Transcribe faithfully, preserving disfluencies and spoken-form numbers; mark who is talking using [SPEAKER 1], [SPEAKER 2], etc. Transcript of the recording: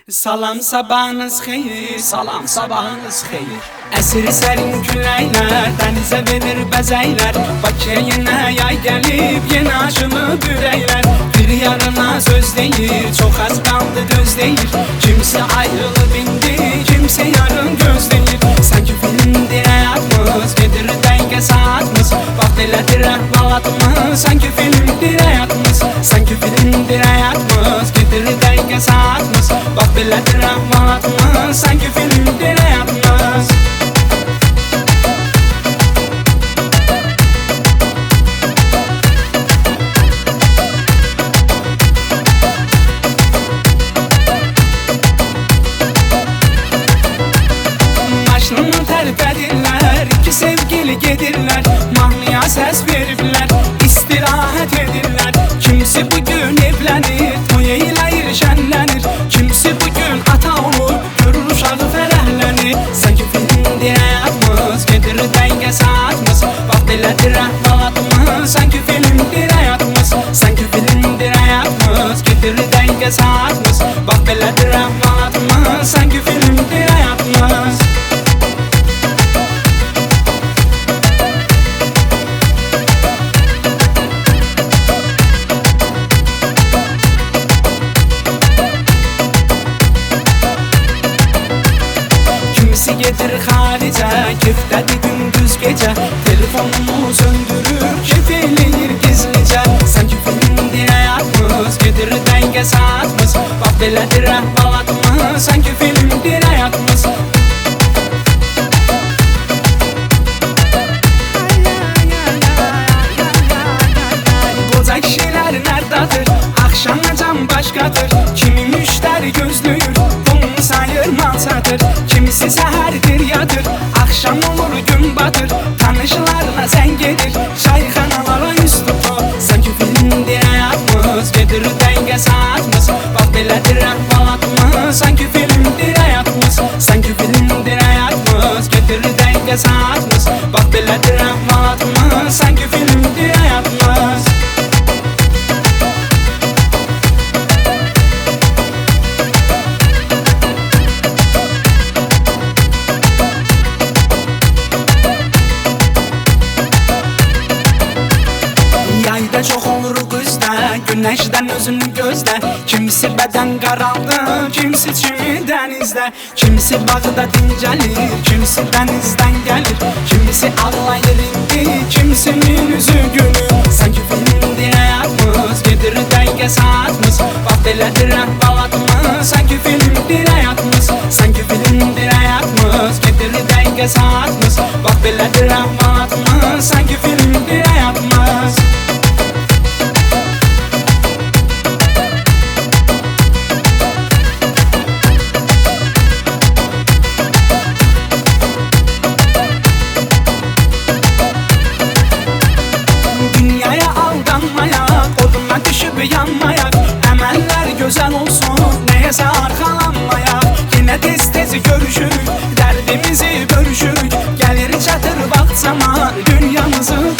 [SPEAKER 1] Salam sabahınız xeyir, salam sabahınız xeyir. Əsir sərin küləklər, dənizə verir bəzəklər. Bakıya yenə yay gəlib, yenə aşınıb ürəklər. Bir yarına söz deyir, çox az qaldı gözləyir. Kimsə ayrılıb indi, kimsə yarın gözləyir. Sanki filmdir həyatımız, gedir dəqiqə saatımız. Vaxt elədir əhvalatımız, sanki filmdir həyatımız. Sanki filmdir həyatımız, gedir dəqiqə saatımız. Vaxt elədir əhvalatımız, sanki filmdir həyatımız. Maşınımı tərif edirlər, iki sevgili gedirlər. Mahnıya səs veriblər, istirahət edirlər. Kimisi bugün evlənir, toy eləyir, şənlənir. Kimisi bugün ata olur, görür uşağı fərəhlənir. Sanki filmdir həyatımız, gedir dəqiqə saatımız. Vaxt elədir əhvalatımız, sanki filmdir həyatımız. Sanki filmdir həyatımız, gedir dəqiqə saatımız. Vaxt elədir əhvalatımız, sanki filmdir həyatımız. Kimisi gedir xaricə, kefdədir gündüz gecə. Telefonumu söndürür, kef eləyir gizlicə. Sanki filmdir həyatımız, gedir dəqiqə saatımız. Vaxt elədir əhvalatımız, sanki filmdir həyatımız. Qoca kişilər nərdadır, axşamacam başqadır. Kimi müştəri gözləyir, bunu sayır mal satır. Kimisi səhərdir yadır, axşam olur gün batır. Tanışlarına zəng gedir, çayxanalara üz tutur. Sanki filmdir həyatımız, gedir dəqiqə saatımız. Vaxt elədir əhvalatımız, sanki filmdir həyatımız. Sanki filmdir həyatımız, gedir dəqiqə saatımız. Vaxt elədir əhvalatımız, sanki filmdir həyatımız. Yayda çox olur qüzdə, günəşdən özünü gözlə. Kimisi bədən qaraldı, kimisi çimi dənizdə. Kimisi bağda dincəlir, kimisi dənizdən gəlir. Kimisi ağlayır indi, kimisinin üzü gülür. Sanki filmdir həyatımız, gedir dəqiqə saatımız. Vaxt elədir əhvalatımız, sanki filmdir həyatımız. Sanki filmdir həyatımız, gedir dəqiqə saatımız. Vaxt elədir əhvalatımız, sanki filmdir həyatımız. Yanmayaq, əməllər gözəl olsun, nəyəsə arxalanmayaq. Yenə tez-tez görüşürük, dərdimizi bölüşürük. Gəlir çatır vaxt zaman, dünyamızı